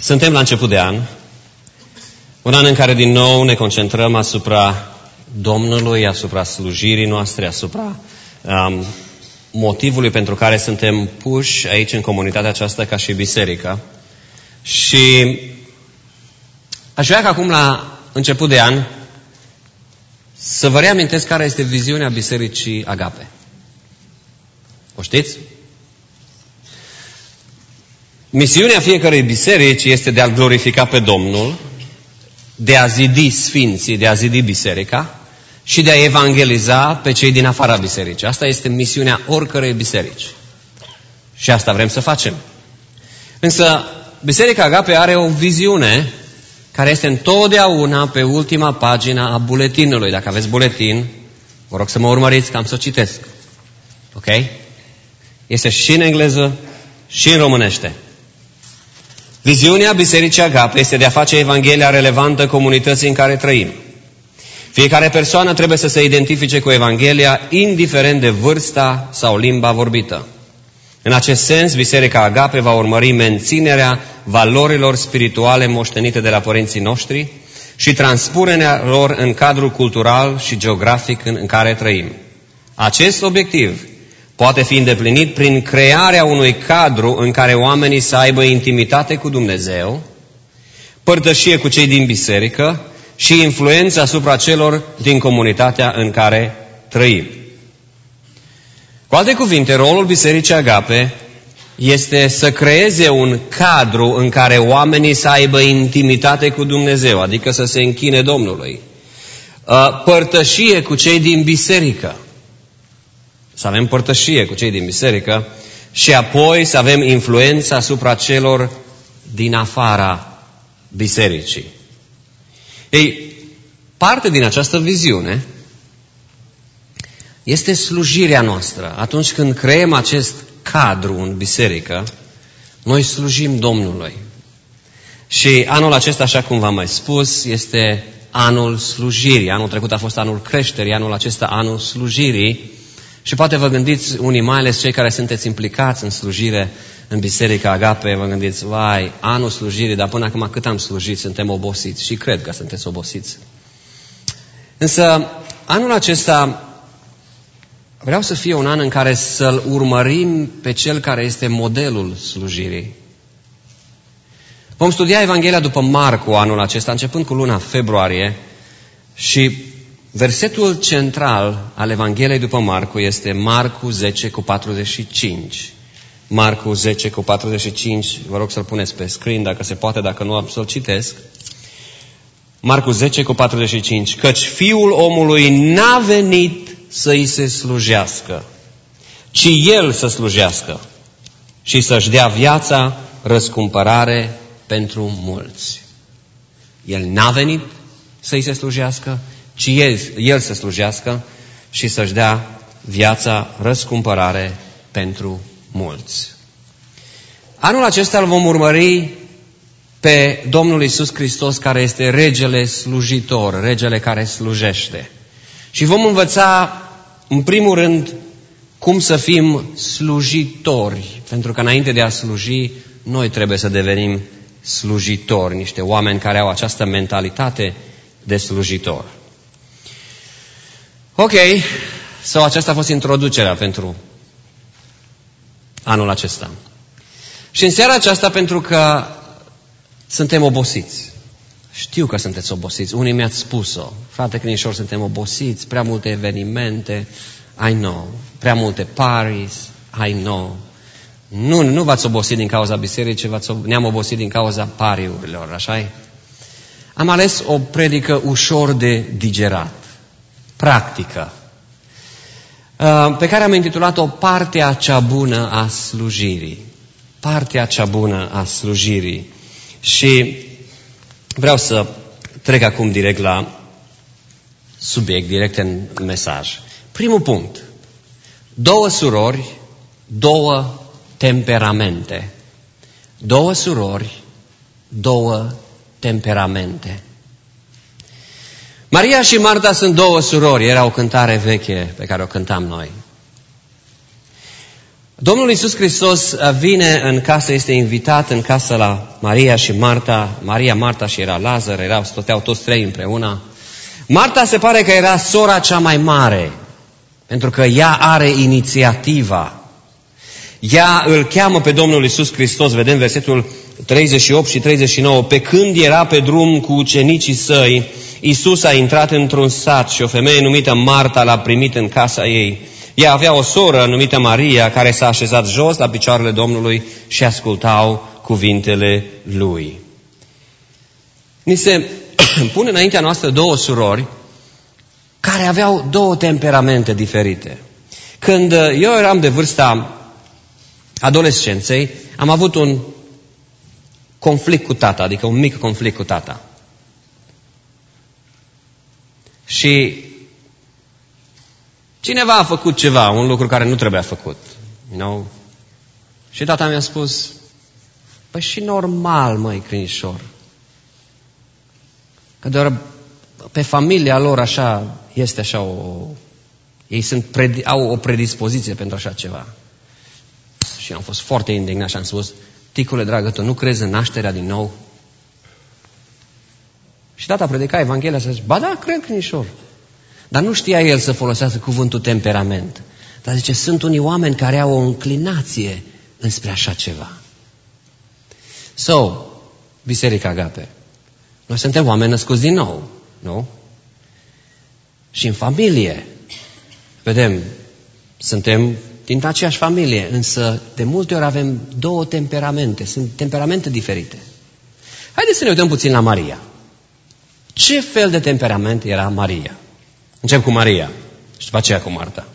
Suntem la început de an, un an în care din nou ne concentrăm asupra Domnului, asupra slujirii noastre, asupra motivului pentru care suntem puși aici în comunitatea aceasta ca și biserică. Și aș vrea ca acum la început de an să vă reamintesc care este viziunea Bisericii Agape. O știți? Misiunea fiecărei biserici este de a-L glorifica pe Domnul, de a zidi sfinții, de a zidi biserica și de a evangeliza pe cei din afara bisericii. Asta este misiunea oricărei biserici. Și asta vrem să facem. Însă, Biserica Agape are o viziune care este întotdeauna pe ultima pagină a buletinului. Dacă aveți buletin, vă rog să mă urmăriți că am să o citesc. Ok? Este și în engleză și în românește. Viziunea Bisericii Agape este de a face Evanghelia relevantă comunității în care trăim. Fiecare persoană trebuie să se identifice cu Evanghelia, indiferent de vârsta sau limba vorbită. În acest sens, Biserica Agape va urmări menținerea valorilor spirituale moștenite de la părinții noștri și transpunerea lor în cadrul cultural și geografic în care trăim. Acest obiectiv poate fi îndeplinit prin crearea unui cadru în care oamenii să aibă intimitate cu Dumnezeu, părtășie cu cei din biserică și influență asupra celor din comunitatea în care trăim. Cu alte cuvinte, rolul Bisericii Agape este să creeze un cadru în care oamenii să aibă intimitate cu Dumnezeu, adică să se închine Domnului, părtășie cu cei din biserică, să avem părtășie cu cei din biserică și apoi să avem influență asupra celor din afara bisericii. Ei, parte din această viziune este slujirea noastră. Atunci când creăm acest cadru în biserică, noi slujim Domnului. Și anul acesta, așa cum v-am mai spus, este anul slujirii. Anul trecut a fost anul creșterii, anul acesta anul slujirii. Și poate vă gândiți, unii mai ales cei care sunteți implicați în slujire în Biserica Agape, vă gândiți, vai, anul slujirii, dar până acum cât am slujit, suntem obosiți. Și cred că sunteți obosiți. Însă, anul acesta vreau să fie un an în care să-L urmărim pe Cel care este modelul slujirii. Vom studia Evanghelia după Marcu anul acesta, începând cu luna februarie, și versetul central al Evangheliei după Marcu este Marcu 10:45. Marcu 10:45, vă rog să-l puneți pe screen dacă se poate, dacă nu am să-l citesc. Marcu 10:45, căci Fiul omului n-a venit să-i se slujească, ci El să slujească și să-și dea viața răscumpărare pentru mulți. El n-a venit să-i se slujească, ci El să slujească și să-și dea viața răscumpărare pentru mulți. Anul acesta îl vom urmări pe Domnul Iisus Hristos, care este regele slujitor, regele care slujește. Și vom învăța, în primul rând, cum să fim slujitori, pentru că înainte de a sluji, noi trebuie să devenim slujitori, niște oameni care au această mentalitate de slujitor. Ok, aceasta a fost introducerea pentru anul acesta. Și în seara aceasta, pentru că suntem obosiți. Știu că sunteți obosiți. Unii mi-ați spus-o. Frate Crinișor, suntem obosiți. Prea multe evenimente. I know. Prea multe parties. I know. Nu v-ați obosit din cauza bisericii, ne-am obosit din cauza pariurilor, așa-i? Am ales o predică ușor de digerat. Practică. Pe care am intitulat-o Partea cea bună a slujirii. Partea cea bună a slujirii. Și vreau să trec acum direct la subiect, direct în mesaj. Primul punct. 2 surori, 2 temperamente. 2 surori, 2 temperamente. Maria și Marta sunt 2 surori. Era o cântare veche pe care o cântam noi. Domnul Iisus Hristos vine în casă, este invitat în casă la Maria și Marta. Maria, Marta și era Lazar, stăteau toți trei împreună. Marta se pare că era sora cea mai mare, pentru că ea are inițiativa. Ea îl cheamă pe Domnul Iisus Hristos, vedem versetul 38 și 39. Pe când era pe drum cu ucenicii săi, Iisus a intrat într-un sat și o femeie numită Marta l-a primit în casa ei. Ea avea o soră numită Maria, care s-a așezat jos la picioarele Domnului și ascultau cuvintele Lui. Ni se pune înaintea noastră două surori care aveau două temperamente diferite. Când eu eram de vârsta adolescenței, am avut un conflict cu tata, adică un mic conflict cu tata. Și cineva a făcut ceva, un lucru care nu trebuia făcut. Și tata mi-a spus, păi și normal, măi, Crinișor. Că doar pe familia lor așa, este așa ei au o predispoziție pentru așa ceva. Și am fost foarte indignat și am spus, ticule dragă, tu nu crezi în nașterea din nou? Și tata predica Evanghelia și a zis, ba da, cred, Crinișor. Dar nu știa el să folosească cuvântul temperament. Dar zice, sunt unii oameni care au o înclinație înspre așa ceva. Biserica Agape. Noi suntem oameni născuți din nou, nu? Și în familie, vedem, suntem din aceeași familie, însă de multe ori avem două temperamente, sunt temperamente diferite. Haideți să ne uităm puțin la Maria. Ce fel de temperament era Maria? Încep cu Maria și după aceea cu Marta.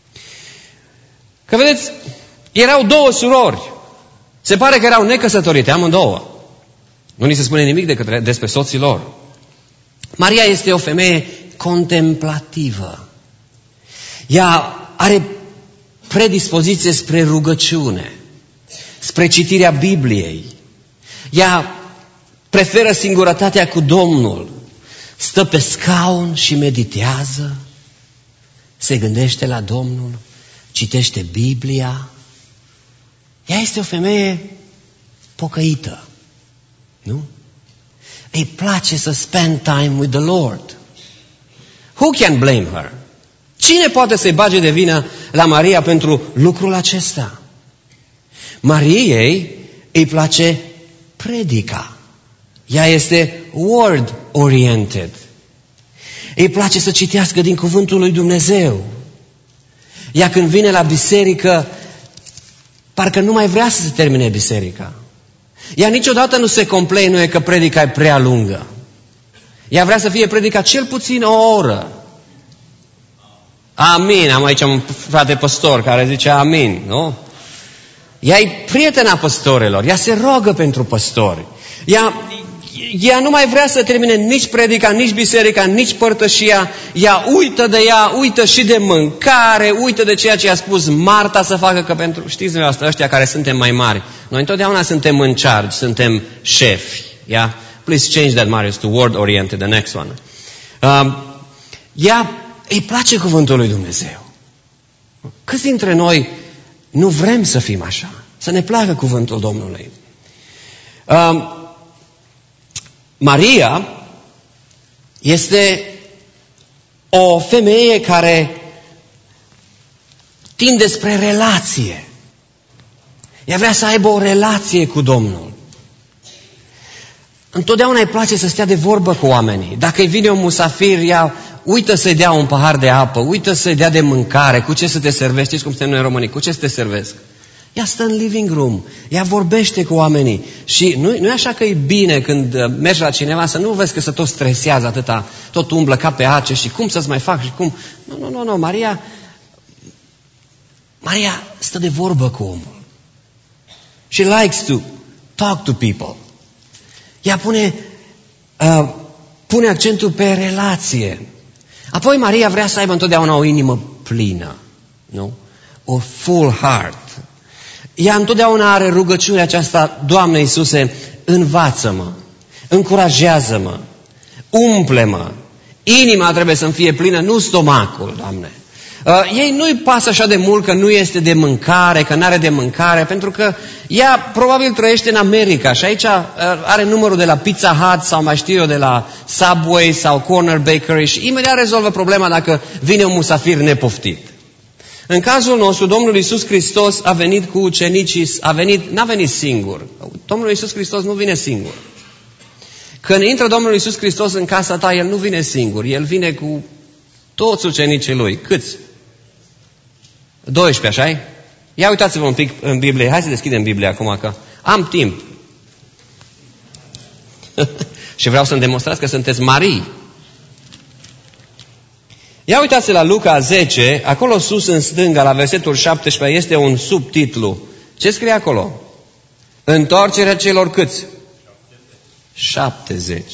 Că vedeți, erau două surori. Se pare că erau necăsătorite, amândouă. Nu ni se spune nimic despre soții lor. Maria este o femeie contemplativă. Ea are predispoziție spre rugăciune, spre citirea Bibliei. Ea preferă singurătatea cu Domnul. Stă pe scaun și meditează, se gândește la Domnul, citește Biblia. Ea este o femeie pocăită, nu? Îi place să spend time with the Lord. Who can blame her? Cine poate să-i bage de vină la Maria pentru lucrul acesta? Mariei îi place predica. Ea este word-oriented. Îi place să citească din cuvântul lui Dumnezeu. Ea când vine la biserică, parcă nu mai vrea să se termine biserica. Ea niciodată nu se complainuie că predica e prea lungă. Ea vrea să fie predica cel puțin o oră. Amin. Am aici un frate păstor care zice amin, nu? Ea e prietena păstorilor. Ea se roagă pentru păstori. Ea nu mai vrea să termine nici predica, nici biserica, nici părtășia. Ea uită și de mâncare, uită de ceea ce a spus Marta să facă, că pentru, știți dumneavoastră, ăștia care suntem mai mari, noi întotdeauna suntem în charge, suntem șefi. Yeah? Please change that, Marius, to word-oriented, the next one. Ea îi place cuvântul lui Dumnezeu. Câți dintre noi nu vrem să fim așa? Să ne placă cuvântul Domnului. Maria este o femeie care tinde spre relație. Ea vrea să aibă o relație cu Domnul. Întotdeauna îi place să stea de vorbă cu oamenii. Dacă îi vine un musafir, ea uită să-i dea un pahar de apă, uită să-i dea de mâncare, cu ce să te servești, știți cum suntem noi în România, cu ce să te servesc? Ea stă în living room, ea vorbește cu oamenii și nu e așa că e bine când mergi la cineva să nu vezi că se tot stresează atâta, tot umblă ca pe ace și cum să-ți mai fac și cum... Nu, Maria stă de vorbă cu omul. She likes to talk to people. Ea pune accentul pe relație. Apoi Maria vrea să aibă întotdeauna o inimă plină, nu? O full heart. Ea întotdeauna are rugăciunea aceasta, Doamne Iisuse, învață-mă, încurajează-mă, umple-mă. Inima trebuie să-mi fie plină, nu stomacul, Doamne. Ei nu-i pasă așa de mult că nu este de mâncare, că nu are de mâncare, pentru că ea probabil trăiește în America și aici are numărul de la Pizza Hut sau mai știu eu de la Subway sau Corner Bakery și imediat rezolvă problema dacă vine un musafir nepoftit. În cazul nostru, Domnul Iisus Hristos a venit cu ucenicii, n-a venit singur. Domnul Iisus Hristos nu vine singur. Când intră Domnul Iisus Hristos în casa ta, El nu vine singur, El vine cu toți ucenicii Lui. Câți? 12, așa-i? Ia uitați-vă un pic în Biblie. Hai să deschidem Biblia acum, că am timp. Și vreau să-mi demonstrați că sunteți Marii. Ia uitați la Luca 10, acolo sus în stânga, la versetul 17, este un subtitlu. Ce scrie acolo? Întoarcerea celor câți? 70.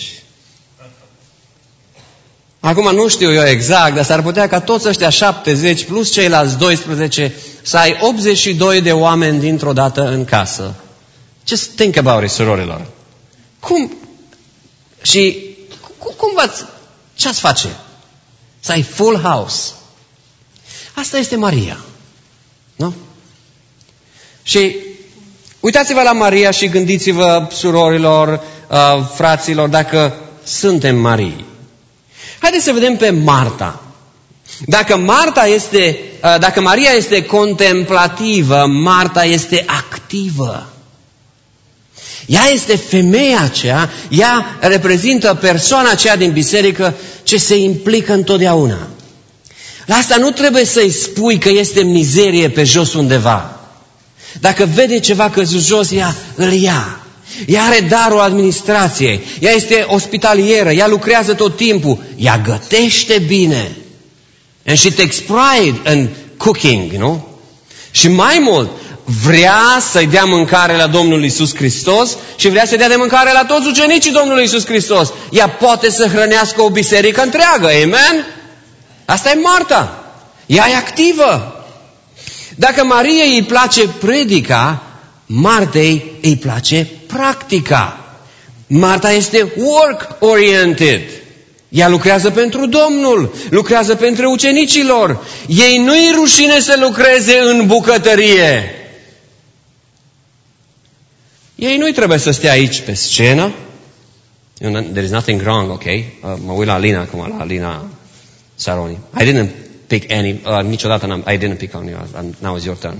Acum nu știu eu exact, dar s-ar putea ca toți ăștia 70 plus ceilalți 12 să ai 82 de oameni dintr-o dată în casă. Just think about it, surorilor. Cum? Și cum ce-ați face? Să ai full house. Asta este Maria. Nu? Și uitați-vă la Maria și gândiți-vă, surorilor, fraților, dacă suntem Marii. Haideți să vedem pe Marta. Dacă Maria este contemplativă, Marta este activă. Ea este femeia aceea, ea reprezintă persoana aceea din biserică ce se implică întotdeauna. La asta nu trebuie să-i spui că este mizerie pe jos undeva. Dacă vede ceva căzut jos, ea îl ia. Ea are darul administrației, ea este ospitalieră, ea lucrează tot timpul, ea gătește bine. And she takes pride in cooking, nu? Și mai mult, vrea să-i dea mâncare la Domnul Iisus Hristos și vrea să-i dea de mâncare la toți ucenicii Domnului Iisus Hristos. Ea poate să hrănească o biserică întreagă, amen? Asta e Marta. Ea e activă. Dacă Mariei îi place predica, Martei îi place practica. Marta este work-oriented. Ea lucrează pentru Domnul, lucrează pentru ucenicilor. Ei nu-i rușine să lucreze în bucătărie. Ei nu-i trebuie să stea aici pe scenă. There is nothing wrong, okay? Mă uit la Alina acum, la Alina Saroni. I didn't pick any, niciodată I didn't pick on you. Now it's your turn.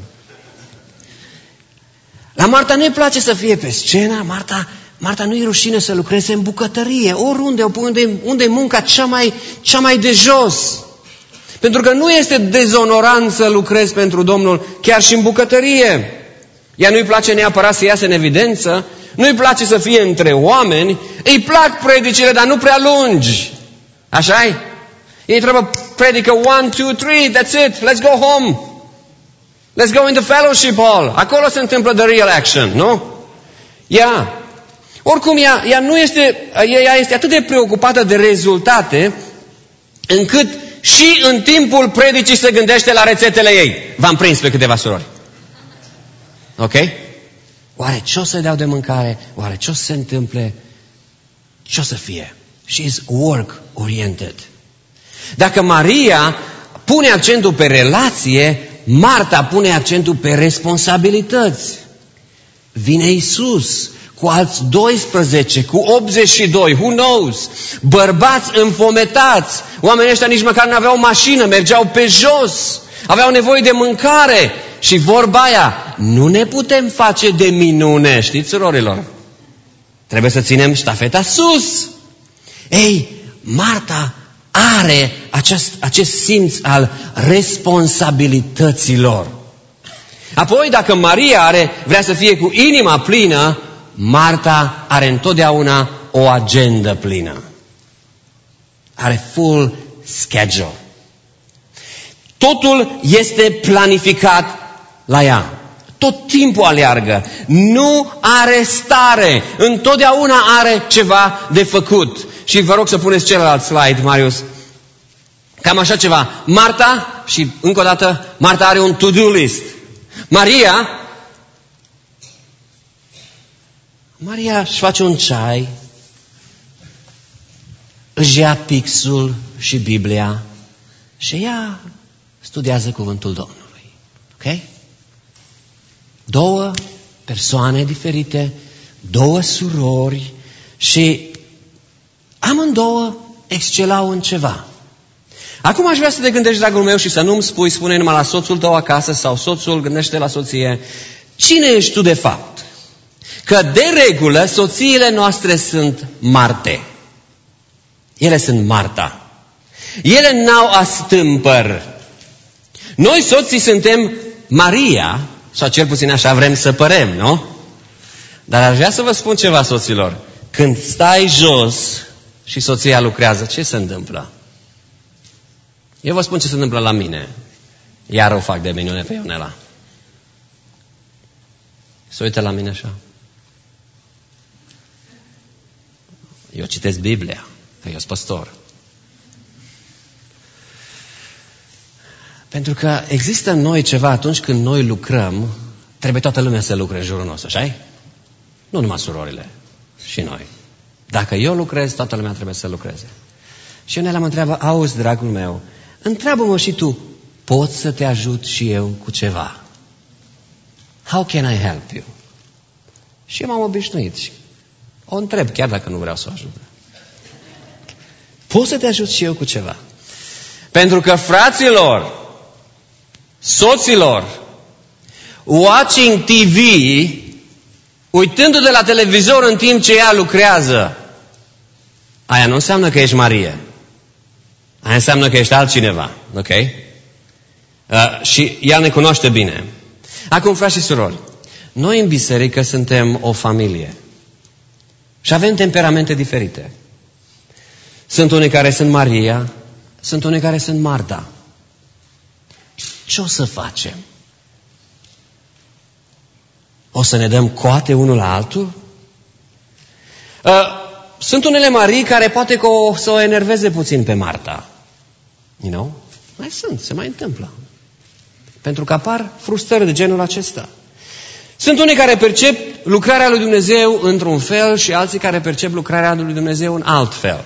La Marta nu-i place să fie pe scenă, Marta nu-i rușine să lucreze în bucătărie, oriunde, unde e munca cea mai de jos. Pentru că nu este dezonorant să lucrezi pentru Domnul chiar și în bucătărie. Ea nu-i place neapărat să iasă în evidență, nu-i place să fie între oameni, îi plac predicile, dar nu prea lungi. Așa-i? Ei trebuie predică 1, 2, 3, that's it, let's go home. Let's go in the fellowship hall. Acolo se întâmplă the real action, nu? Oricum, ea este atât de preocupată de rezultate, încât și în timpul predicii se gândește la rețetele ei. V-am prins pe câteva surori. Ok? Oare ce o să dau de mâncare? Oare ce o să se întâmple? Ce o să fie? She's work-oriented. Dacă Maria pune accentul pe relație, Marta pune accentul pe responsabilități. Vine Iisus cu alți 12, cu 82, who knows? Bărbați înfometați. Oamenii ăștia nici măcar nu aveau mașină, mergeau pe jos. Aveau nevoie de mâncare. Și vorba aia, nu ne putem face de minune, știți, surorilor? Trebuie să ținem ștafeta sus. Ei, Marta are acest simț al responsabilităților. Apoi, dacă Maria vrea să fie cu inima plină, Marta are întotdeauna o agendă plină. Are full schedule. Totul este planificat la ea. Tot timpul aleargă. Nu are stare. Întotdeauna are ceva de făcut. Și vă rog să puneți celălalt slide, Marius. Cam așa ceva. Marta, și încă o dată, Marta are un to-do list. Maria își face un ceai, își ia pixul și Biblia și ea studiază cuvântul Domnului. Ok? Două persoane diferite, două surori și amândouă excelau în ceva. Acum aș vrea să te gândești, dragul meu, și să nu-mi spui, spune numai la soțul tău acasă sau soțul gândește la soție, cine ești tu de fapt? Că de regulă soțiile noastre sunt Marte. Ele sunt Marta. Ele n-au astâmpăr. Noi soții suntem Maria, sau cel puțin așa vrem să părem, nu? Dar aș vrea să vă spun ceva, soților. Când stai jos și soția lucrează, ce se întâmplă? Eu vă spun ce se întâmplă la mine. Iar o fac de minune pe Ionela. Se uită la mine așa. Eu citesc Biblia, că eu sunt păstor. Pentru că există în noi ceva, atunci când noi lucrăm, trebuie toată lumea să lucre în jurul nostru, așa-i? Nu numai surorile, și noi. Dacă eu lucrez, toată lumea trebuie să lucreze. Și Ionela mă întreabă, auzi, dragul meu, întreabă-mă și tu, pot să te ajut și eu cu ceva? How can I help you? Și eu m-am obișnuit și o întreb, chiar dacă nu vreau să o ajut. Pot să te ajut și eu cu ceva? Pentru că, fraților, soților, watching TV, uitându-te la televizor în timp ce ea lucrează, aia nu înseamnă că ești Marie. Aia înseamnă că ești altcineva. Ok? Și ea ne cunoaște bine. Acum, frați și surori, noi în biserică suntem o familie. Și avem temperamente diferite. Sunt unii care sunt Maria, sunt unii care sunt Marta. Ce o să facem? O să ne dăm coate unul la altul? Sunt unele Marii care poate că o să o enerveze puțin pe Marta. You know? Mai sunt, se mai întâmplă. Pentru că apar frustrări de genul acesta. Sunt unii care percep lucrarea lui Dumnezeu într-un fel și alții care percep lucrarea lui Dumnezeu în alt fel.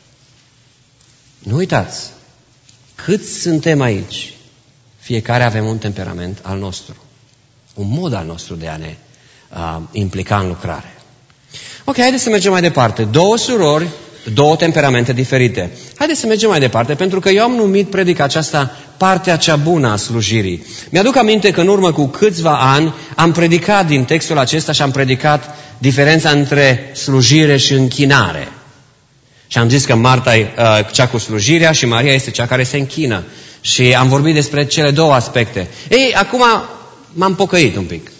Nu uitați, câți suntem aici, fiecare avem un temperament al nostru. Un mod al nostru de a ne implica în lucrare. Ok, haideți să mergem mai departe. Două surori, două temperamente diferite. Haideți să mergem mai departe, pentru că eu am numit predica aceasta partea cea bună a slujirii. Mi-aduc aminte că în urmă cu câțiva ani am predicat din textul acesta și am predicat diferența între slujire și închinare. Și am zis că Marta e cea cu slujirea și Maria este cea care se închină. Și am vorbit despre cele două aspecte. Ei, acum m-am pocăit un pic.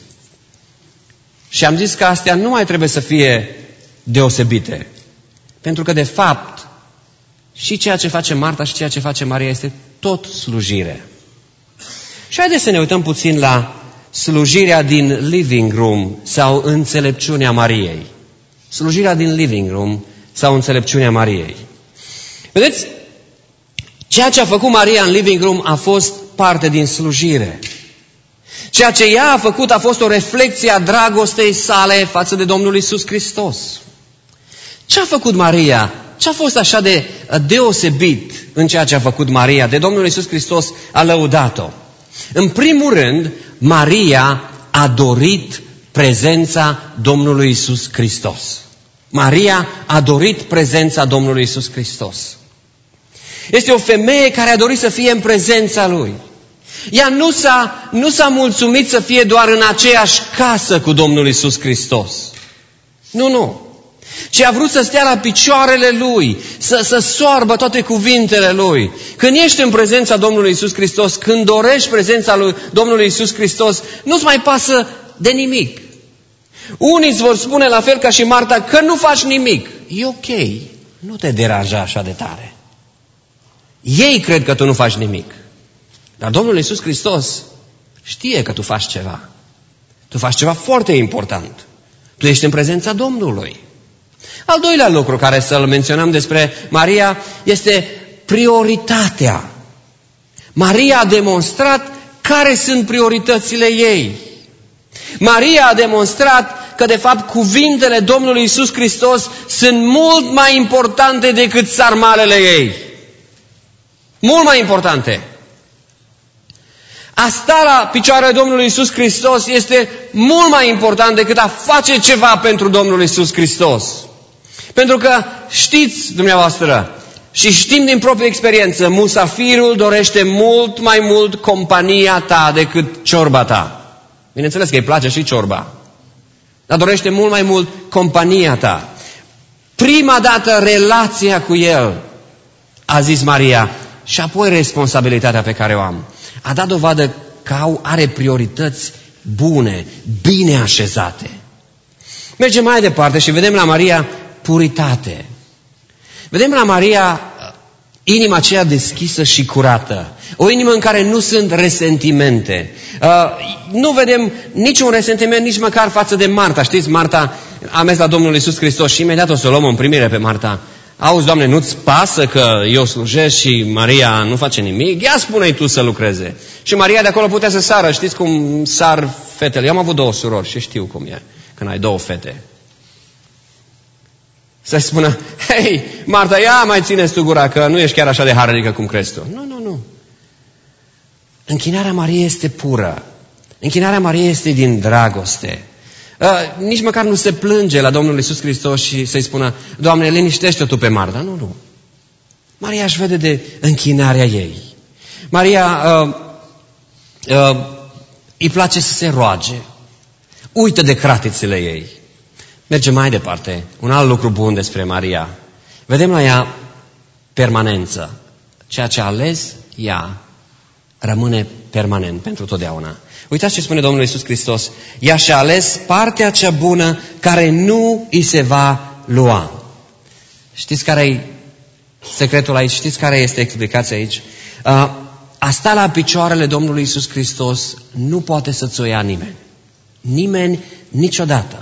Și am zis că astea nu mai trebuie să fie deosebite. Pentru că, de fapt, și ceea ce face Marta și ceea ce face Maria este tot slujire. Și haideți să ne uităm puțin la slujirea din living room sau înțelepciunea Mariei. Slujirea din living room sau înțelepciunea Mariei. Vedeți? Ceea ce a făcut Maria în living room a fost parte din slujire. Ceea ce ea a făcut a fost o reflecție a dragostei sale față de Domnul Iisus Hristos. Ce a făcut Maria? Ce a fost așa de deosebit în ceea ce a făcut Maria? De Domnul Iisus Hristos a lăudat-o. În primul rând, Maria a dorit prezența Domnului Iisus Hristos. Maria a dorit prezența Domnului Iisus Hristos. Este o femeie care a dorit să fie în prezența Lui. Ea nu s-a mulțumit să fie doar în aceeași casă cu Domnul Iisus Hristos. Nu. Ci a vrut să stea la picioarele Lui, să soarbă toate cuvintele Lui. Când ești în prezența Domnului Iisus Hristos, când dorești prezența lui Domnului Iisus Hristos, nu-ți mai pasă de nimic. Unii îți vor spune la fel ca și Marta că nu faci nimic. E ok, nu te deranja așa de tare. Ei cred că tu nu faci nimic. Dar Domnul Iisus Hristos știe că tu faci ceva. Tu faci ceva foarte important. Tu ești în prezența Domnului. Al doilea lucru care să-l menționăm despre Maria este prioritatea. Maria a demonstrat care sunt prioritățile ei. Maria a demonstrat că de fapt cuvintele Domnului Iisus Hristos sunt mult mai importante decât sarmalele ei. Mult mai importante. A sta la picioarele Domnului Iisus Hristos este mult mai important decât a face ceva pentru Domnul Iisus Hristos. Pentru că știți dumneavoastră și știm din proprie experiență, musafirul dorește mult mai mult compania ta decât ciorba ta. Bineînțeles că îi place și ciorba, dar dorește mult mai mult compania ta. Prima dată relația cu El, a zis Maria, și apoi responsabilitatea pe care o am. A dat dovadă că are priorități bune, bine așezate. Mergem mai departe și vedem la Maria puritate. Vedem la Maria inima aceea deschisă și curată. O inimă în care nu sunt resentimente. Nu vedem niciun resentiment nici măcar față de Marta. Știți, Marta a mers la Domnul Iisus Hristos și imediat o să o luăm în primire pe Marta. Auzi, Doamne, nu-ți pasă că eu slujesc și Maria nu face nimic? Ia spune-i tu să lucreze. Și Maria de acolo putea să sară. Știți cum sar fetele? Eu am avut 2 surori și știu cum e când ai 2 fete. Să-i spună, hei, Marta, ia mai țineți tu gura că nu ești chiar așa de harnică cum crezi tu. Nu. Închinarea Mariei este pură. Închinarea Mariei este din dragoste. Nici măcar nu se plânge la Domnul Iisus Hristos și să-i spună, Doamne, liniștește tu pe Marta. Nu. Maria își vede de închinarea ei. Maria îi place să se roage. Uită de cratițele ei. Mergem mai departe. Un alt lucru bun despre Maria. Vedem la ea permanență. Ceea ce a ales ea rămâne permanent pentru totdeauna. Uitați ce spune Domnul Iisus Hristos. Ea și-a ales partea cea bună care nu îi se va lua. Știți care e secretul aici? Știți care este explicația aici? A sta la picioarele Domnului Iisus Hristos nu poate să-ți o ia nimeni. Nimeni niciodată.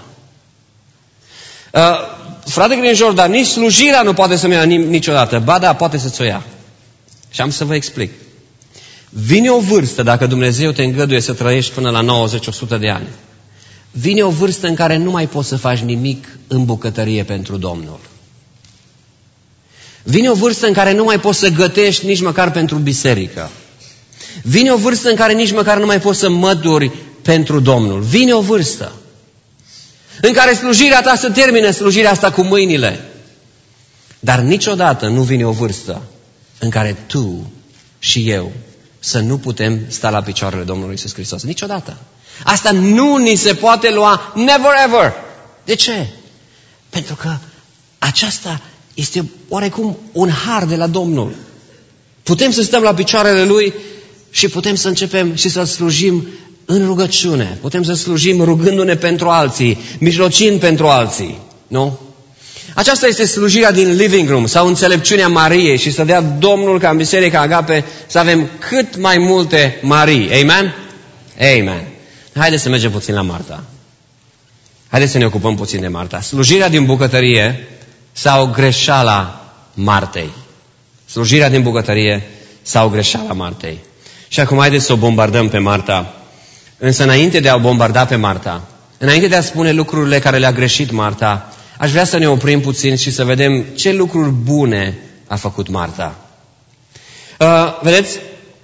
Frate Grinjor, dar nici slujirea nu poate să-mi ia niciodată. Ba da, poate să-ți o ia. Și am să vă explic. Vine o vârstă, dacă Dumnezeu te îngăduie să trăiești până la 90-100 de ani. Vine o vârstă în care nu mai poți să faci nimic în bucătărie pentru Domnul. Vine o vârstă în care nu mai poți să gătești nici măcar pentru biserică. Vine o vârstă în care nici măcar nu mai poți să măduri pentru Domnul. Vine o vârstă în care slujirea ta se termină, slujirea asta cu mâinile. Dar niciodată nu vine o vârstă în care tu și eu să nu putem sta la picioarele Domnului Iisus Hristos. Niciodată. Asta nu ni se poate lua, never ever. De ce? Pentru că aceasta este oarecum un har de la Domnul. Putem să stăm la picioarele Lui și putem să începem și să-L slujim în rugăciune. Putem să slujim rugându-ne pentru alții, mijlocind pentru alții. Nu? Aceasta este slujirea din living room sau înțelepciunea Mariei și să dea Domnul ca în Biserica Agape să avem cât mai multe Marii. Amen? Amen. Haideți să mergem puțin la Marta. Haideți să ne ocupăm puțin de Marta. Slujirea din bucătărie sau greșeala Martei. Slujirea din bucătărie sau greșeala Martei. Și acum haideți să o bombardăm pe Marta. Însă înainte de a o bombarda pe Marta, înainte de a spune lucrurile care le-a greșit Marta, aș vrea să ne oprim puțin și să vedem ce lucruri bune a făcut Marta. Vedeți?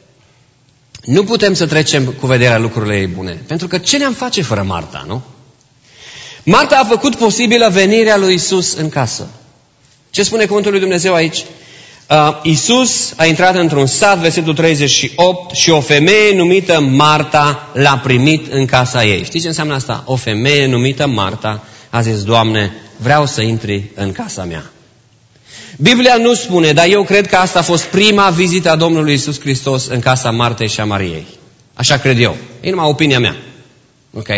Nu putem să trecem cu vederea lucrurile ei bune. Pentru că ce ne-am face fără Marta, nu? Marta a făcut posibilă venirea lui Iisus în casă. Ce spune cuvântul lui Dumnezeu aici? Iisus a intrat într-un sat, versetul 38, și o femeie numită Marta l-a primit în casa ei. Știți ce înseamnă asta? O femeie numită Marta a zis, Doamne, vreau să intri în casa mea. Biblia nu spune, dar eu cred că asta a fost prima vizită a Domnului Iisus Hristos în casa Martei și a Mariei. Așa cred eu. E numai opinia mea. Ok?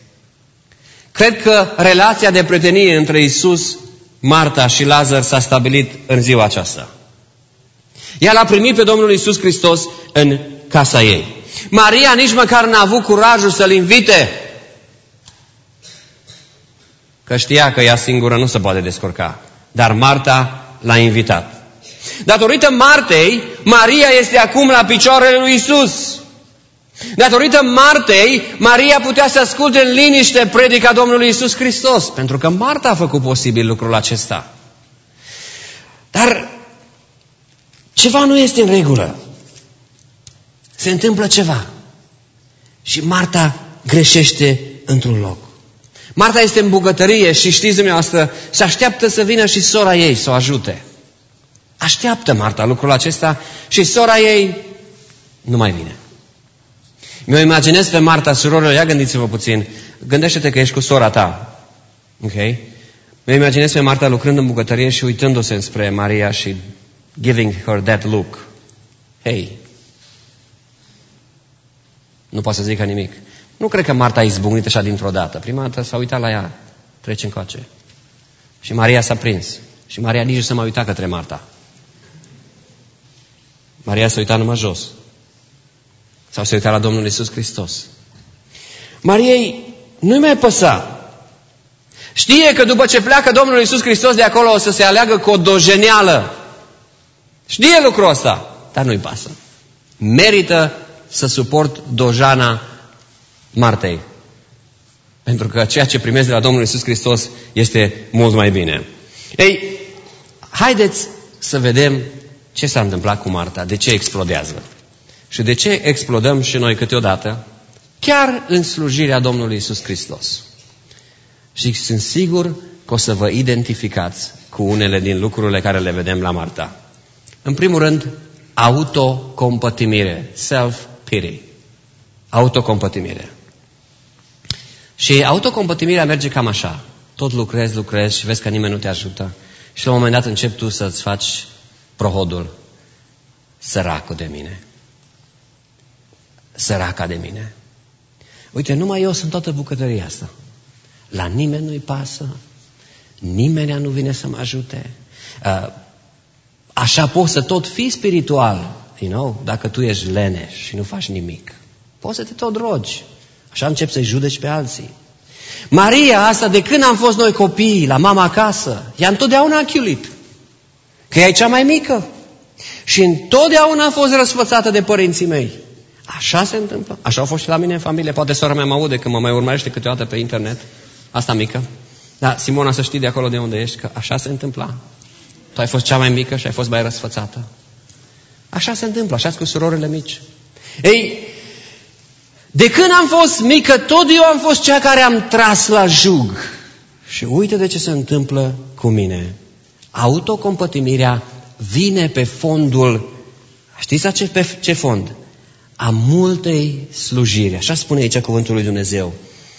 Cred că relația de prietenie între Iisus, Marta și Lazar s-a stabilit în ziua aceasta. Ea l-a primit pe Domnul Iisus Hristos în casa ei. Maria nici măcar n-a avut curajul să-L invite, că știa că ea singură nu se poate descurca. Dar Marta l-a invitat. Datorită Martei, Maria este acum la picioarele lui Iisus. Datorită Martei, Maria putea să asculte în liniște predica Domnului Iisus Hristos, pentru că Marta a făcut posibil lucrul acesta. Dar ceva nu este în regulă. Se întâmplă ceva. Și Marta greșește într-un loc. Marta este în bucătărie și știți dumneavoastră, se așteaptă să vină și sora ei să o ajute. Așteaptă Marta lucrul acesta și sora ei nu mai vine. Mi-o imaginez pe Marta, surorilor, ia gândiți-vă puțin, gândește-te că ești cu sora ta. Ok? Mi-o imaginez pe Marta lucrând în bucătărie și uitându-se înspre Maria și giving her that look. Hey! Nu poate să zică nimic. Nu cred că Marta a izbucnit așa dintr-o dată. Prima dată s-a uitat la ea, trece încoace. Și Maria s-a prins. Și Maria nici nu se mai uita către Marta. Maria s-a uitat numai jos. Sau se uita la Domnul Iisus Hristos. Mariei nu-i mai păsa. Știe că după ce pleacă Domnul Iisus Hristos de acolo o să se aleagă cu o dojeneală. Știe lucrul ăsta, dar nu-i pasă. Merită să suport dojana Martei. Pentru că ceea ce primesc de la Domnul Iisus Hristos este mult mai bine. Ei, haideți să vedem ce s-a întâmplat cu Marta, de ce explodează. Și de ce explodăm și noi câteodată, chiar în slujirea Domnului Iisus Hristos. Și sunt sigur că o să vă identificați cu unele din lucrurile care le vedem la Marta. În primul rând, autocompătimire, self-pity. Autocompătimire. Și autocompătimirea merge cam așa. Tot lucrezi și vezi că nimeni nu te ajută. Și la un moment dat începi tu să-ți faci prohodul. Săracul de mine. Săraca de mine. Uite, numai eu sunt toată bucătăria asta. La nimeni nu-i pasă. Nimeni nu vine să mă ajute. Așa poți să tot fii spiritual. Dacă tu ești leneș și nu faci nimic. Poți să te tot rogi. Așa începi să-i judeci pe alții. Maria asta, de când am fost noi copii la mama acasă, ea întotdeauna a chiulit. Că ea e cea mai mică. Și întotdeauna a fost răsfățată de părinții mei. Așa se întâmplă. Așa au fost și la mine în familie. Poate sora mea mă aude când mă mai urmărește câteodată pe internet. Asta mică. Dar Simona, să știi de acolo de unde ești, că așa se întâmpla. Tu ai fost cea mai mică și ai fost mai răsfățată. Așa se întâmplă. Așa cu surorile mici. Ei, de când am fost mică, tot eu am fost cea care am tras la jug. Și uite de ce se întâmplă cu mine. Autocompătimirea vine pe fondul, știți pe ce fond? A multei slujiri. Așa spune aici cuvântul lui Dumnezeu.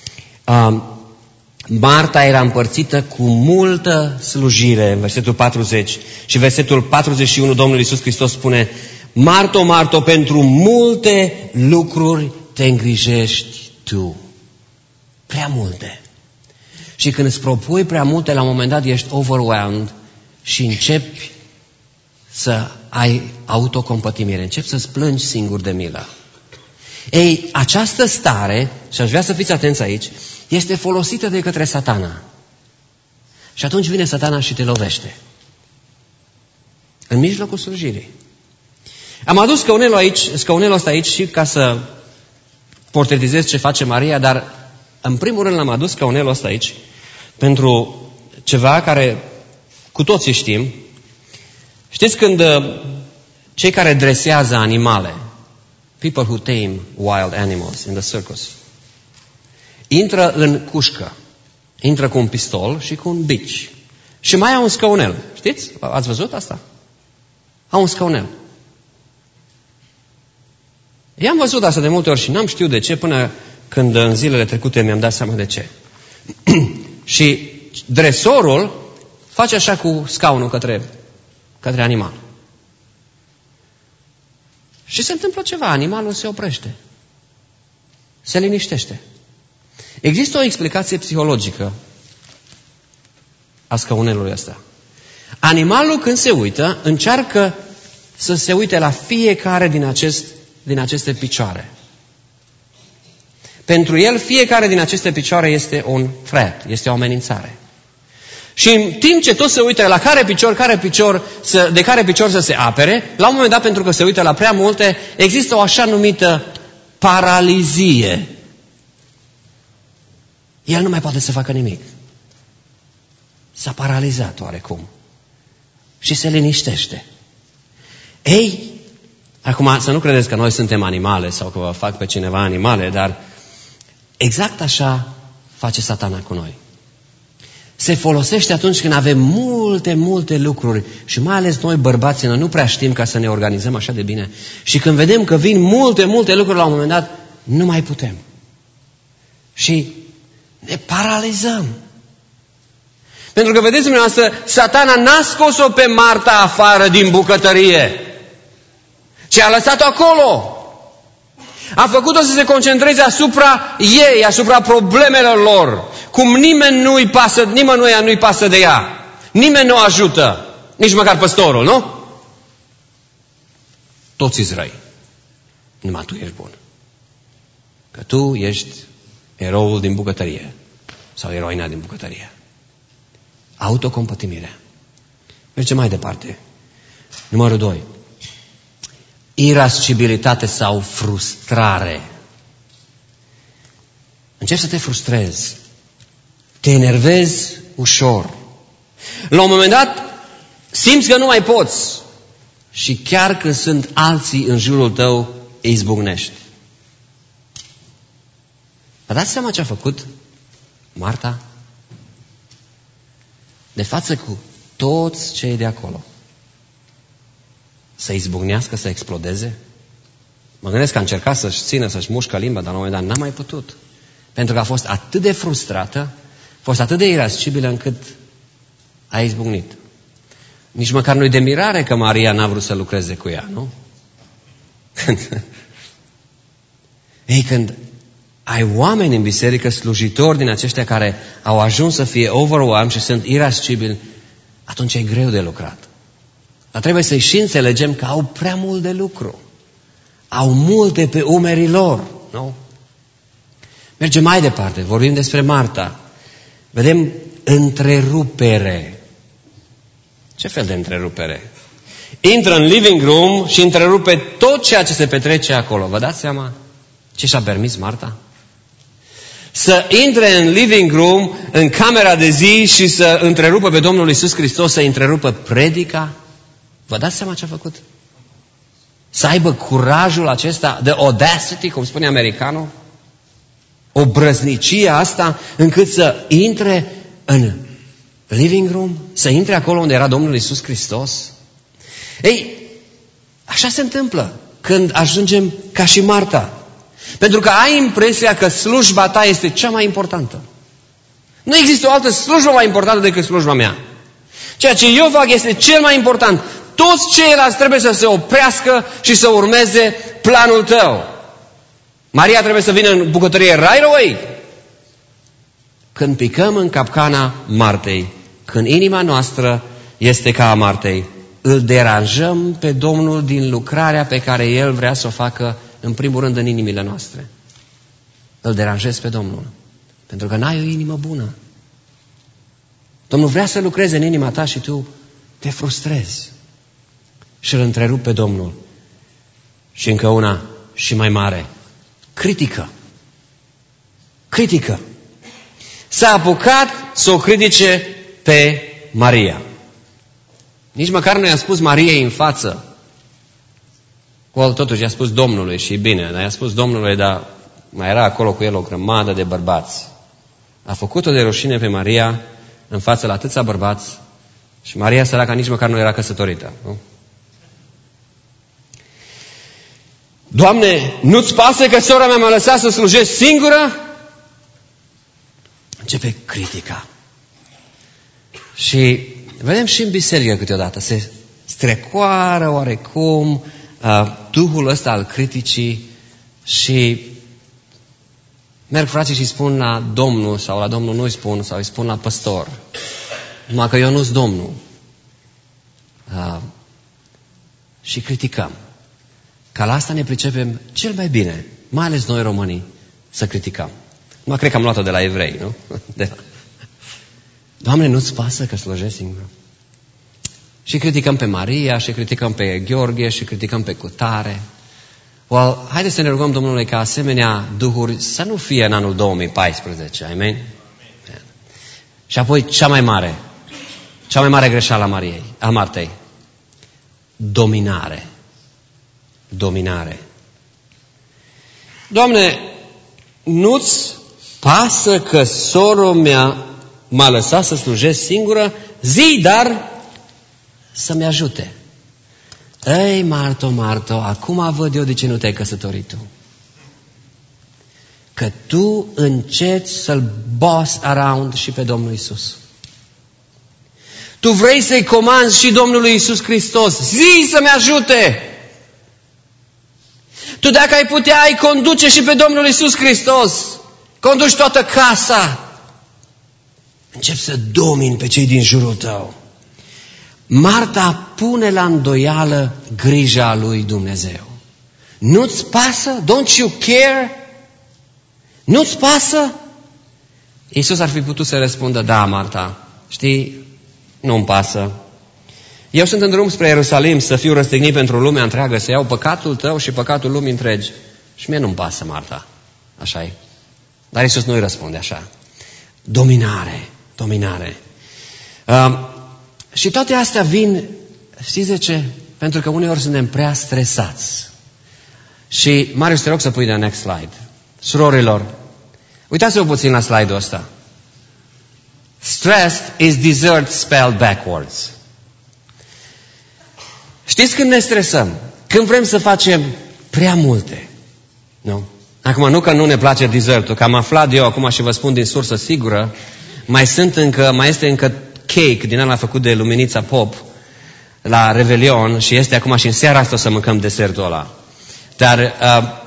Marta era împărțită cu multă slujire, în versetul 40. Și versetul 41, Domnul Iisus Hristos spune: Marto, Marto, pentru multe lucruri te îngrijești tu. Prea multe. Și când îți propui prea multe, la un moment dat ești overwhelmed și începi să ai autocompătimire, începi să-ți plângi singur de milă. Ei, această stare, și aș vrea să fiți atenți aici, este folosită de către Satana. Și atunci vine Satana și te lovește. În mijlocul slujirii. Am adus scaunelul ăsta aici și ca să portretizez ce face Maria, dar în primul rând l-am adus scaunelul ăsta aici pentru ceva care cu toții știm. Știți când cei care dresează animale, people who tame wild animals in the circus, intră în cușcă, intră cu un pistol și cu un bici și mai au un scaunel. Știți? Ați văzut asta? Au un scaunel. I-am văzut asta de multe ori și n-am știut de ce, până când în zilele trecute mi-am dat seama de ce. Și dresorul face așa cu scaunul către animal. Și se întâmplă ceva, animalul se oprește. Se liniștește. Există o explicație psihologică a scaunelului ăsta. Animalul când se uită, încearcă să se uite la fiecare din aceste picioare. Pentru el, fiecare din aceste picioare este un threat, este o amenințare. Și în timp ce tot se uită la de care picior să se apere, la un moment dat, pentru că se uită la prea multe, există o așa numită paralizie. El nu mai poate să facă nimic. S-a paralizat oarecum. Și se liniștește. Ei, Acum, să nu credeți că noi suntem animale sau că vă fac pe cineva animale, dar exact așa face Satana cu noi. Se folosește atunci când avem multe lucruri și mai ales noi bărbații, noi nu prea știm ca să ne organizăm așa de bine. Și când vedem că vin multe lucruri la un moment dat, nu mai putem. Și ne paralizăm. Pentru că, vedeți dumneavoastră, Satana n-a scos-o pe Marta afară din bucătărie, ci a lăsat-o acolo. A făcut-o să se concentreze asupra ei, asupra problemelor lor. Cum nimănui nu-i pasă de ea. Nimeni nu o ajută. Nici măcar păstorul, nu? Toți îți răi. Numai tu ești bun. Că tu ești eroul din bucătărie. Sau eroina din bucătărie. Autocompătimire. Mergem mai departe. Numărul 2. Irascibilitate sau frustrare. Începi să te frustrezi. Te enervezi ușor. La un moment dat simți că nu mai poți. Și chiar când sunt alții în jurul tău, îi izbucnești. Vă dați seama ce a făcut Marta? De față cu toți cei de acolo. Să izbucnească, să explodeze? Mă gândesc că a încercat să-și țină, să-și mușcă limba, dar la un moment dat n-a mai putut. Pentru că a fost atât de frustrată, a fost atât de irascibilă încât a izbucnit. Nici măcar nu-i de mirare că Maria n-a vrut să lucreze cu ea, nu? Ei, când ai oameni în biserică, slujitori din aceștia care au ajuns să fie overwhelmed și sunt irascibili, atunci e greu de lucrat. Dar trebuie să-i și înțelegem că au prea mult de lucru. Au multe pe umerii lor, nu? Mergem mai departe, vorbim despre Marta. Vedem întrerupere. Ce fel de întrerupere? Intră în living room și întrerupe tot ceea ce se petrece acolo. Vă dați seama ce și-a permis Marta? Să intre în living room, în camera de zi și să întrerupă pe Domnul Iisus Hristos, să întrerupă predica. Vă dați seama ce a făcut? Să aibă curajul acesta, the audacity, cum spune americanul, o brăznicie asta, încât să intre în living room, să intre acolo unde era Domnul Iisus Hristos. Ei, așa se întâmplă când ajungem ca și Marta. Pentru că ai impresia că slujba ta este cea mai importantă. Nu există o altă slujbă mai importantă decât slujba mea. Ceea ce eu fac este cel mai important. Toți ceilalți trebuie să se oprească și să urmeze planul tău. Maria trebuie să vină în bucătărie right away. Când picăm în capcana Martei, când inima noastră este ca a Martei, îl deranjăm pe Domnul din lucrarea pe care El vrea să o facă, în primul rând, în inimile noastre. Îl deranjezi pe Domnul. Pentru că n-ai o inimă bună. Domnul vrea să lucreze în inima ta și tu te frustrezi. Și îl întrerupi pe Domnul. Și încă una și mai mare. Critică. Critică. S-a apucat să o critice pe Maria. Nici măcar nu i-a spus Mariei în față. Totuși i-a spus Domnului și bine, dar i-a spus Domnului, dar mai era acolo cu el o grămadă de bărbați. A făcut-o de rușine pe Maria în față la atâția bărbați și Maria săraca nici măcar nu era căsătorită. Nu? Doamne, nu-ți pasă că sora mea m-a lăsat să slujesc singură? Începe critica. Și vedem și în biserică câteodată, se strecoară oarecum duhul ăsta al criticii și merg frații și spun la Domnul sau la Domnul nu-i spun sau îi spun la păstor. Numai că eu nu-s Domnul. Și criticăm. Ca la asta ne pricepem cel mai bine, mai ales noi românii, să criticăm. Numai cred că am luat-o de la evrei, nu? Doamne, nu-ți pasă că slujesc singur? Și criticăm pe Maria, și criticăm pe Gheorghe, și criticăm pe cutare. Well, haideți să ne rugăm Domnului ca asemenea duhuri să nu fie în anul 2014. Amen? Și apoi cea mai mare greșeală a Martei. Dominare. dominare. Doamne, nu-ți pasă că sora mea m-a lăsat să slujesc singură? Zi, dar să-mi ajute. Ei, Marto, Marto, acum văd eu de ce nu te-ai căsătorit tu. Că tu încerci să-L boss around și pe Domnul Iisus. Tu vrei să-i comanzi și Domnului Iisus Hristos. Zi să-mi ajute! Tu dacă ai putea, ai conduce și pe Domnul Iisus Hristos. Conduci toată casa. Începi să domini pe cei din jurul tău. Marta pune la îndoială grija lui Dumnezeu. Nu-ți pasă? Don't you care? Nu-ți pasă? Iisus ar fi putut să răspundă, da, Marta, știi, nu-mi pasă. Eu sunt în drum spre Ierusalim să fiu răstignit pentru lumea întreagă, să iau păcatul tău și păcatul lumii întregi. Și mie nu-mi pasă, Marta. Așa-i. Dar Iisus nu-i răspunde așa. Dominare, dominare. Și toate astea vin, știți de ce? Pentru că uneori suntem prea stresați. Și, Marius, te rog să pui de next slide. Surorilor, uitați-vă puțin la slide-ul ăsta. Stressed is desert spelled backwards. Știți când ne stresăm? Când vrem să facem prea multe. Nu? Acum, nu că nu ne place desertul, că am aflat eu acum și vă spun din sursă sigură, mai este încă cake din ăla făcut de Luminița Pop la Revelion și este acum și în seara asta o să mâncăm desertul ăla. Dar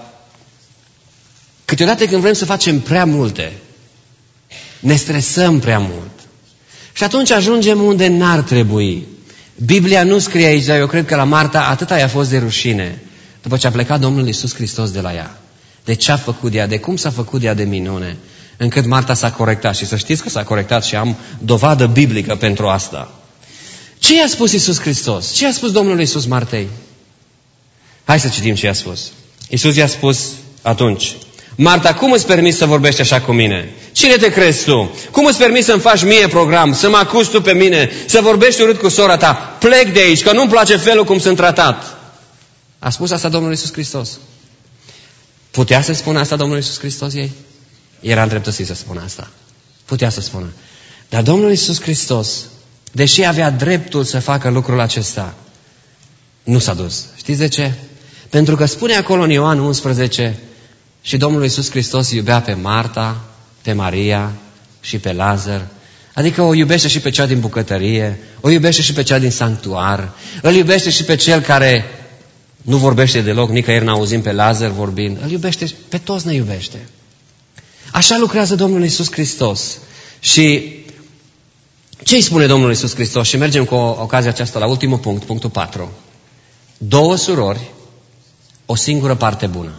câteodată când vrem să facem prea multe, ne stresăm prea mult. Și atunci ajungem unde n-ar trebui. Biblia nu scrie aici, dar eu cred că la Marta atâta i-a fost de rușine după ce a plecat Domnul Iisus Hristos de la ea. De ce a făcut ea, de cum s-a făcut ea de minune, încât Marta s-a corectat. Și să știți că s-a corectat și am dovadă biblică pentru asta. Ce i-a spus Iisus Hristos? Ce i-a spus Domnul Iisus Martei? Hai să citim ce i-a spus. Iisus i-a spus atunci: Marta, cum îți permiți să vorbești așa cu mine? Cine te crezi tu? Cum îți permiți să-mi faci mie program, să mă acuzi tu pe mine, să vorbești urât cu sora ta? Plec de aici, că nu-mi place felul cum sunt tratat. A spus asta Domnul Iisus Hristos. Putea să spună asta Domnul Iisus Hristos ei? Era îndreptățit să spună asta. Putea să spună. Dar Domnul Iisus Hristos, deși avea dreptul să facă lucrul acesta, nu s-a dus. Știți de ce? Pentru că spune acolo în Ioan 11, și Domnul Iisus Hristos iubea pe Marta, pe Maria și pe Lazar. Adică o iubește și pe cea din bucătărie, o iubește și pe cea din sanctuar, îl iubește și pe cel care nu vorbește deloc, nicăieri n-auzim pe Lazar vorbind. Îl iubește, pe toți ne iubește. Așa lucrează Domnul Iisus Hristos. Și ce îi spune Domnul Iisus Hristos? Și mergem cu ocazia aceasta la ultimul punct, punctul 4. 2 surori, o singură parte bună.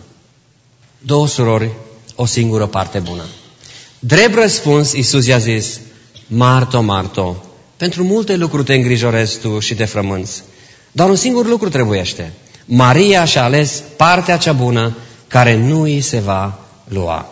2 surori, o singură parte bună. Drept răspuns, Iisus i-a zis: Marto, Marto, pentru multe lucruri te îngrijorezi tu și te frămânți. Doar un singur lucru trebuiește. Maria și-a ales partea cea bună care nu îi se va lua.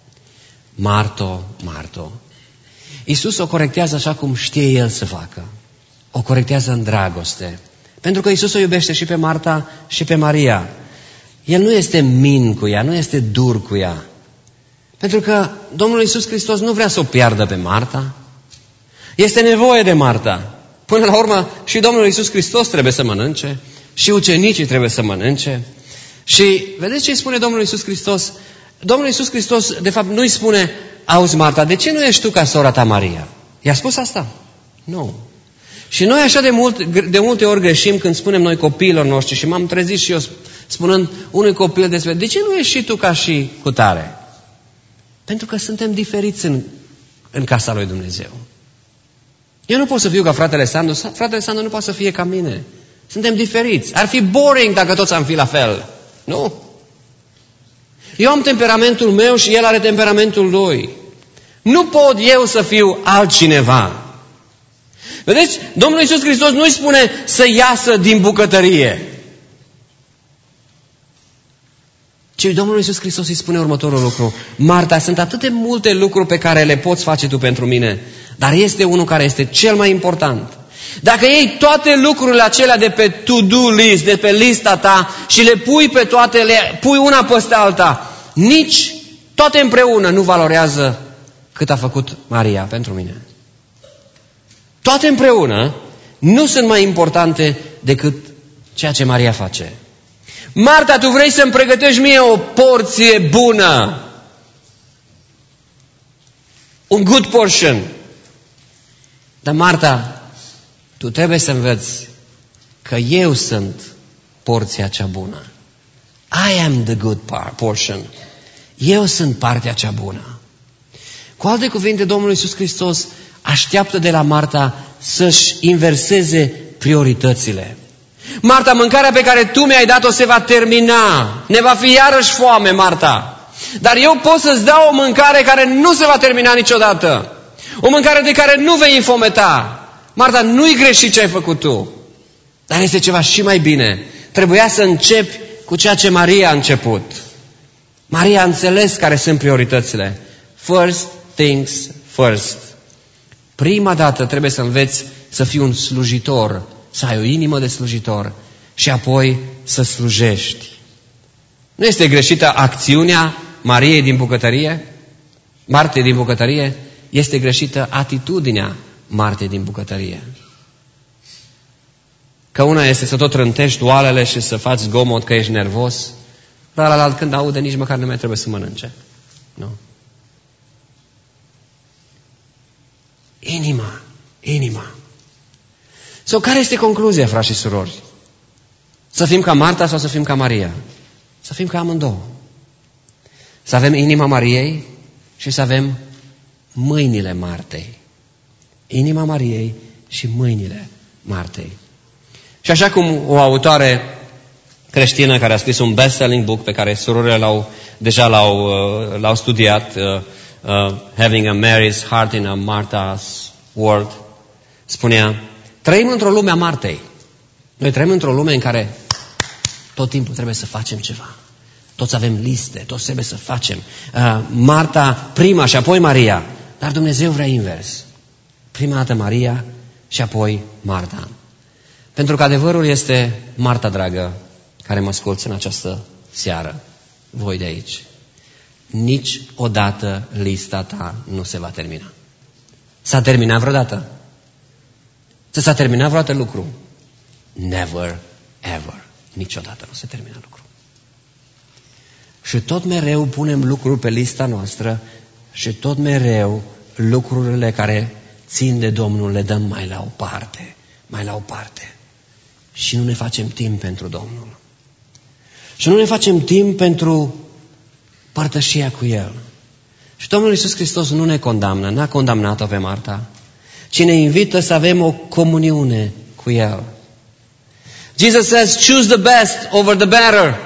Marto, Marto. Iisus o corectează așa cum știe El să facă. O corectează în dragoste. Pentru că Iisus o iubește și pe Marta și pe Maria. El nu este min cu ea, nu este dur cu ea. Pentru că Domnul Iisus Hristos nu vrea să o piardă pe Marta. Este nevoie de Marta. Până la urmă și Domnul Iisus Hristos trebuie să mănânce. Și ucenicii trebuie să mănânce. Și vedeți ce îi spune Domnul Iisus Hristos? Domnul Iisus Hristos, de fapt, nu îi spune: auzi, Marta, de ce nu ești tu ca sora ta Maria? I-a spus asta? Nu. Și noi așa de multe ori greșim când spunem noi copiilor noștri, și m-am trezit și eu spunând unui copil despre: de ce nu ești și tu ca și cutare? Pentru că suntem diferiți în casa lui Dumnezeu. Eu nu pot să fiu ca fratele Sandu, fratele Sandu nu poate să fie ca mine. Suntem diferiți. Ar fi boring dacă toți am fi la fel. Nu? Eu am temperamentul meu și el are temperamentul lui. Nu pot eu să fiu altcineva. Vedeți? Domnul Iisus Hristos nu îi spune să iasă din bucătărie. Ci Domnul Iisus Hristos îi spune următorul lucru: Marta, sunt atât de multe lucruri pe care le poți face tu pentru mine, dar este unul care este cel mai important. Dacă iei toate lucrurile acelea de pe to-do list, de pe lista ta și le pui pe toate, le pui una peste alta, nici toate împreună nu valorează cât a făcut Maria pentru mine. Toate împreună nu sunt mai importante decât ceea ce Maria face. Marta, tu vrei să-mi pregătești mie o porție bună. Un good portion. Dar Marta, tu trebuie să înveți că eu sunt porția cea bună. I am the good portion. Eu sunt partea cea bună. Cu alte cuvinte, Domnul Iisus Hristos așteaptă de la Marta să-și inverseze prioritățile. Marta, mâncarea pe care tu mi-ai dat-o se va termina. Ne va fi iarăși foame, Marta. Dar eu pot să-ți dau o mâncare care nu se va termina niciodată. O mâncare de care nu vei înfometa. Marta, nu-i greșit ce ai făcut tu. Dar este ceva și mai bine. Trebuia să începi cu ceea ce Maria a început. Maria a înțeles care sunt prioritățile. First things first. Prima dată trebuie să înveți să fii un slujitor, să ai o inimă de slujitor și apoi să slujești. Nu este greșită acțiunea Mariei din bucătărie? Martei din bucătărie? Este greșită atitudinea Martei din bucătărie. Că una este să tot rântești oalele și să faci zgomot că ești nervos, dar la când aude nici măcar nu mai trebuie să mănânce. Nu. Inima. Sau care este concluzia, frați și surori? Să fim ca Marta sau să fim ca Maria? Să fim ca amândouă. Să avem inima Mariei și să avem mâinile Martei. Inima Mariei și mâinile Martei. Și așa cum o autoare creștină care a scris un best-selling book pe care surorile deja l-au studiat, Having a Mary's Heart in a Martha's World, spunea, trăim într-o lume a Martei. Noi trăim într-o lume în care tot timpul trebuie să facem ceva. Toți avem liste, toți trebuie să facem. Marta prima și apoi Maria. Dar Dumnezeu vrea invers. Prima dată Maria și apoi Marta. Pentru că adevărul este, Marta dragă, care mă asculți în această seară, voi de aici, niciodată lista ta nu se va termina. S-a terminat vreodată? S-a terminat vreodată lucru? Never, ever. Niciodată nu se termină lucru. Și tot mereu punem lucruri pe lista noastră și tot mereu lucrurile care țin de Domnul le dăm mai la o parte. Și nu ne facem timp pentru Domnul. Și nu ne facem timp pentru părtășia cu El. Și Domnul Iisus Hristos nu ne condamnă, n-a condamnat-o pe Marta, ci ne invită să avem o comuniune cu El. Jesus says, choose the best over the better.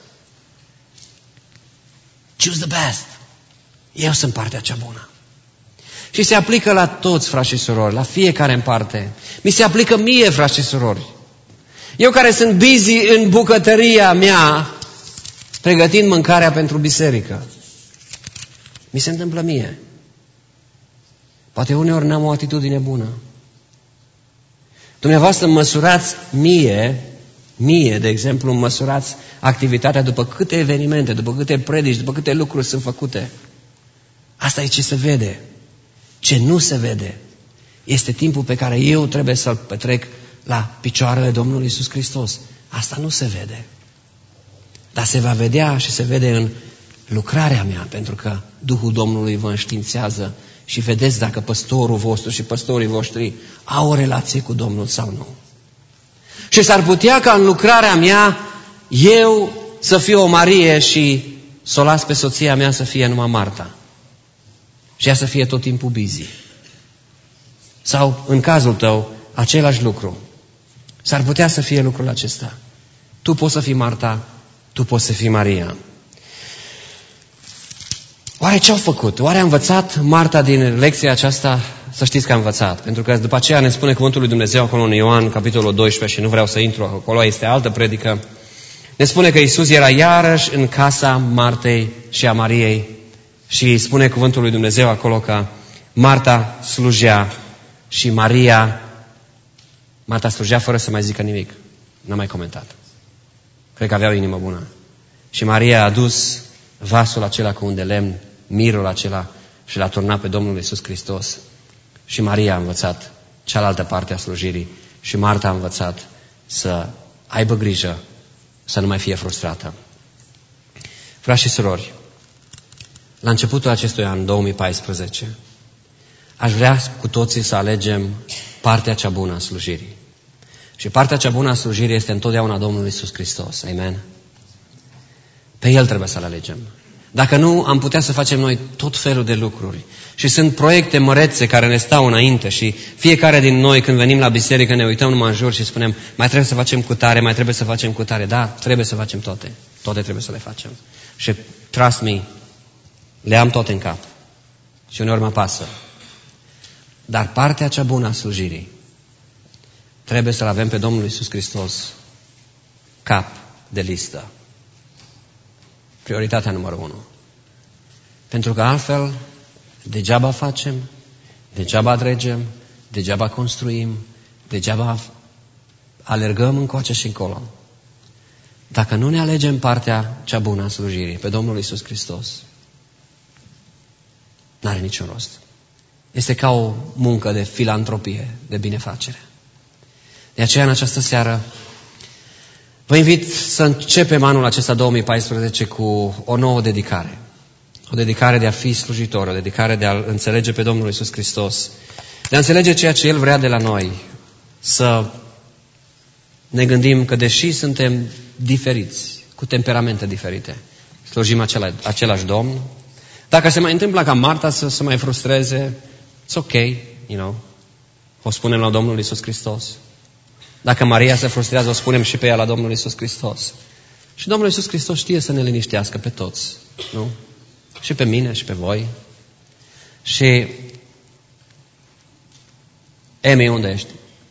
Choose the best. Eu sunt partea cea bună. Și se aplică la toți, frați și surori, la fiecare în parte. Mi se aplică mie, frați și surori. Eu care sunt busy în bucătăria mea, pregătind mâncarea pentru biserică. Mi se întâmplă mie. Poate uneori n-am o atitudine bună. Dumneavoastră măsurați mie, de exemplu, măsurați activitatea după câte evenimente, după câte predici, după câte lucruri sunt făcute. Asta e ce se vede. Ce nu se vede este timpul pe care eu trebuie să-l petrec la picioarele Domnului Iisus Hristos. Asta nu se vede. Dar se va vedea și se vede în lucrarea mea, pentru că Duhul Domnului vă înștiințează și vedeți dacă păstorul vostru și păstorii voștri au o relație cu Domnul sau nu. Și s-ar putea ca în lucrarea mea eu să fiu o Marie și să o las pe soția mea să fie numai Marta. Și ea să fie tot timpul busy. Sau, în cazul tău, același lucru. S-ar putea să fie lucrul acesta. Tu poți să fii Marta, tu poți să fii Maria. Oare ce-au făcut? Oare a învățat Marta din lecția aceasta? Să știți că a învățat. Pentru că după aceea ne spune cuvântul lui Dumnezeu acolo în Ioan, capitolul 12, și nu vreau să intru acolo, este altă predică. Ne spune că Iisus era iarăși în casa Martei și a Mariei și spune cuvântul lui Dumnezeu acolo că Marta slujea și Maria Marta slujea fără să mai zică nimic. N-a mai comentat. Cred că avea o inimă bună. Și Maria a adus vasul acela cu un de lemn, mirul acela și l-a turnat pe Domnul Iisus Hristos. Și Maria a învățat cealaltă parte a slujirii și Marta a învățat să aibă grijă, să nu mai fie frustrată. Frați și surori, la începutul acestui an, 2014, aș vrea cu toții să alegem partea cea bună a slujirii. Și partea cea bună a slujirii este întotdeauna Domnul Iisus Hristos. Amen? Pe El trebuie să-L alegem. Dacă nu, am putea să facem noi tot felul de lucruri. Și sunt proiecte mărețe care ne stau înainte și fiecare din noi când venim la biserică ne uităm numai în jur și spunem mai trebuie să facem cu tare, mai trebuie să facem cu tare. Da, trebuie să facem toate. Toate trebuie să le facem. Și trust me, le am toate în cap. Și uneori mă pasă. Dar partea cea bună a slujirii trebuie să-L avem pe Domnul Iisus Hristos cap de listă. Prioritatea numărul 1. Pentru că altfel degeaba facem, degeaba dregem, degeaba construim, degeaba alergăm încoace și încolo. Dacă nu ne alegem partea cea bună a slujirii, pe Domnul Iisus Hristos, n-are niciun rost. Este ca o muncă de filantropie, de binefacere. De aceea, în această seară, vă invit să începem anul acesta 2014 cu o nouă dedicare. O dedicare de a fi slujitor, o dedicare de a înțelege pe Domnul Iisus Hristos, de a înțelege ceea ce El vrea de la noi, să ne gândim că deși suntem diferiți, cu temperamente diferite, slujim același Domn. Dacă se mai întâmplă ca Marta să se mai frustreze, it's ok, o spunem la Domnul Iisus Hristos. Dacă Maria se frustrează, o spunem și pe ea la Domnul Iisus Hristos. Și Domnul Iisus Hristos știe să ne liniștească pe toți, nu? Și pe mine și pe voi. Și Emi, unde ești?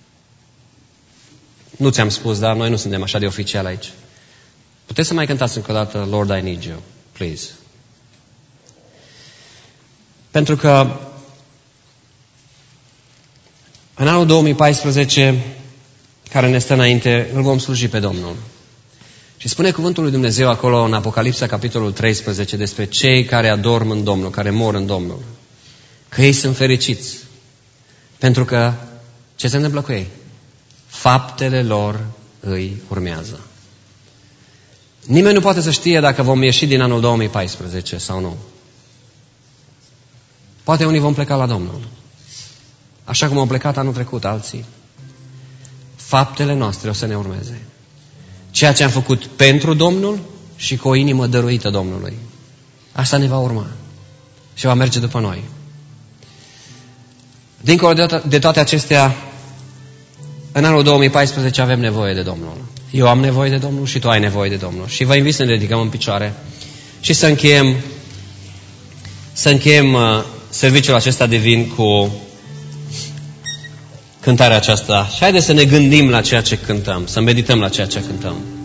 Nu ți-am spus, dar noi nu suntem așa de oficial aici. Puteți să mai cântați încă o dată Lord, I need you, please. Pentru că în anul 2014, care ne stă înainte, îl vom sluji pe Domnul. Și spune cuvântul lui Dumnezeu acolo în Apocalipsa, capitolul 13, despre cei care adorm în Domnul, care mor în Domnul. Că ei sunt fericiți. Pentru că, ce se întâmplă cu ei? Faptele lor îi urmează. Nimeni nu poate să știe dacă vom ieși din anul 2014 sau nu. Poate unii vom pleca la Domnul. Așa cum au plecat anul trecut alții. Faptele noastre o să ne urmeze. Ceea ce am făcut pentru Domnul și cu o inimă dăruită Domnului. Asta ne va urma. Și va merge după noi. Dincolo de toate acestea, în anul 2014 avem nevoie de Domnul. Eu am nevoie de Domnul și tu ai nevoie de Domnul. Și vă invit să ne ridicăm în picioare și să încheiem serviciul acesta divin cu cântarea aceasta. Și haideți să ne gândim la ceea ce cântăm, să medităm la ceea ce cântăm.